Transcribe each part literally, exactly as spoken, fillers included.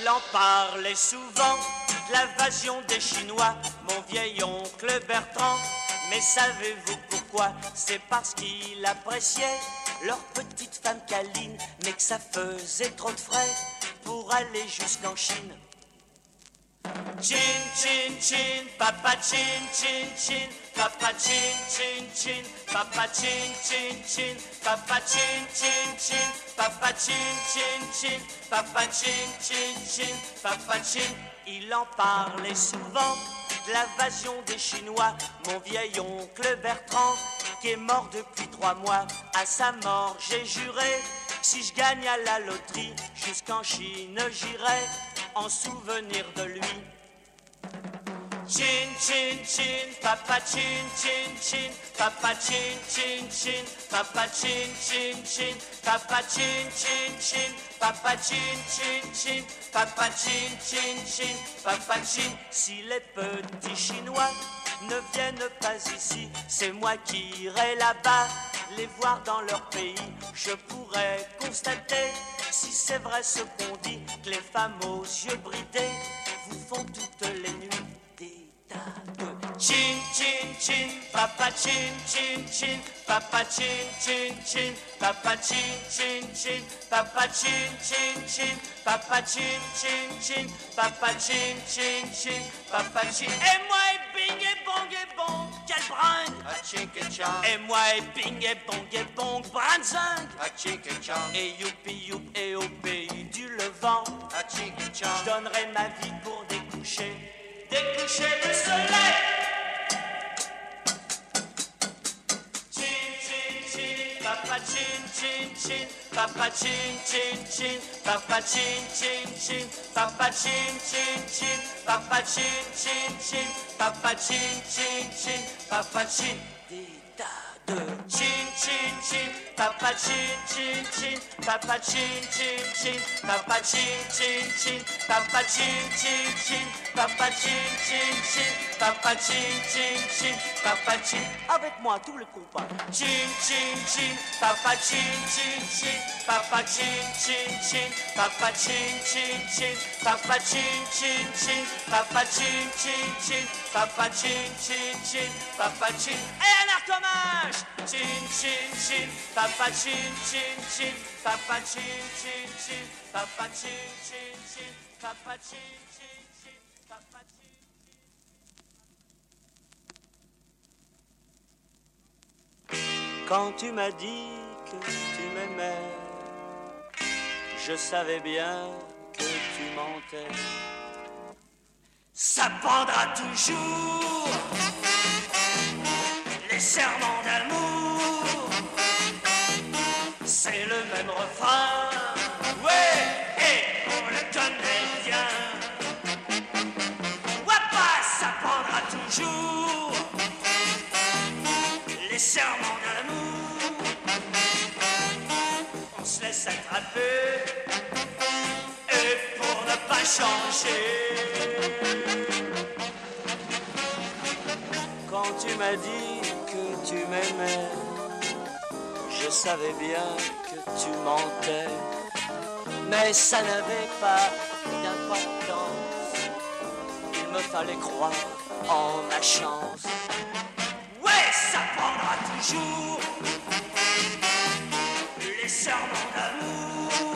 en parlait souvent, de l'invasion des Chinois, mon vieil oncle Bertrand. Mais savez-vous pourquoi? C'est parce qu'il appréciait leur petite femme câline, mais que ça faisait trop de frais pour aller jusqu'en Chine. Chin, chin, chin, papa chin, chin, chin, papa chin, chin, chin, papa chin, chin, chin, papa chin, chin, chin, papa chin, chin, chin, papa chin, chin, chin, papa chin. Il en parlait souvent de l'invasion des Chinois, mon vieil oncle Bertrand, qui est mort depuis trois mois. À sa mort, j'ai juré, si je gagne à la loterie, jusqu'en Chine j'irai en souvenir de lui. Chin, chin, chin, papa chin, chin, chin, papa chin, chin, chin, papa chin, chin, chin, papa chin, chin, chin, papa chin, chin, chin, papa chin, chin, chin, papa chin. Si les petits Chinois ne viennent pas ici, c'est moi qui irai là-bas les voir dans leur pays. Je pourrais constater si c'est vrai ce qu'on dit, que les femmes aux yeux bridés vous font toutes les nuits des tas de chin, chin, chin, papa chin, chin, chin, papa chin, chin, chin, papa chin, chin, chin, papa chin, chin, chin, papa chin, chin, chin, papa chin, chin, chin, papa chin. Et moi et bing et bong et bong, quelle bringue! A chink et chang, Et moi et bing et bong et bong, branzing! a chink et chang, Et youpi youp et au pays du Levant, a chink et je chang, donnerai ma vie pour découcher, découcher le soleil. Chin, chin, chin, papa chin, chin, chin, papa chin, chin, chin, papa chin, chin, chin, papa chin, chin, chin, papa chin, chin, chin, papa chin, chin, chin, papa chin. Des tas de chin, chin, chin, papa chin, chin, chin, papa chin, chin, chin, papa chin, chin, chin, papa chin, chin, chin, papa chin, chin, chin, papa chin, chin, chin, papa chin. Avec moi tout le compas. Chin, chin, chin, papa chin, chin, chin, papa chin, chin, chin, papa chin, chin, chin, papa chin, chin, chin, papa chin, chin, chin, papa chin, chin, chin, papa chin. Et un arcomage. Chin, chin, chin, papa chin, chin, chin, papa chin, chin, chin, papa chin, chin, chin, papa chin, chin, chin, papa chin. Quand tu m'as dit que tu m'aimais, je savais bien que tu mentais. Ça pendra toujours les serments d'amour. C'est le même refrain, ouais, et on le connaît bien. Wapa, ça pendra toujours les serments d'amour. On se laisse attraper, et pour ne pas changer. Quand tu m'as dit que tu m'aimais, je savais bien que tu mentais, mais ça n'avait pas d'importance. Il me fallait croire en ma chance. Ouais, ça prendra toujours les serments d'amour.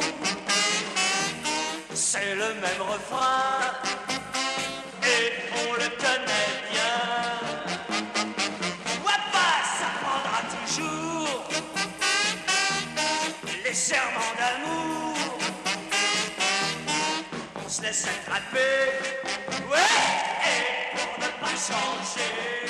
C'est le même refrain et on le connaît bien. Wapa, ça prendra toujours les serments d'amour. On se laisse attraper, ouais, et pour ne pas changer.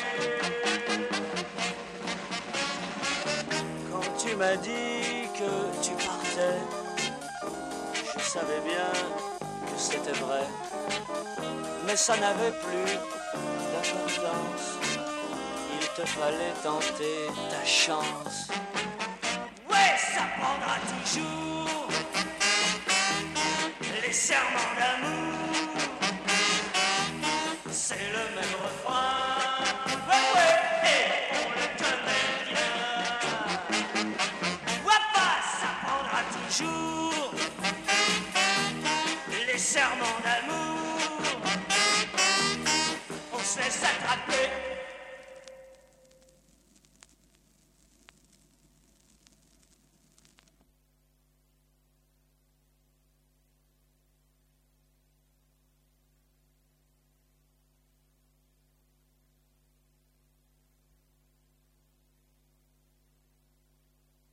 Quand tu m'as dit que tu partais, je savais bien que c'était vrai, mais ça n'avait plus d'importance. Il te fallait tenter ta chance. Ouais, ça prendra toujours les serments d'amour. C'est le même refrain, ouais, ouais, et on le connaît bien. Wapa, ça prendra toujours les serments latte.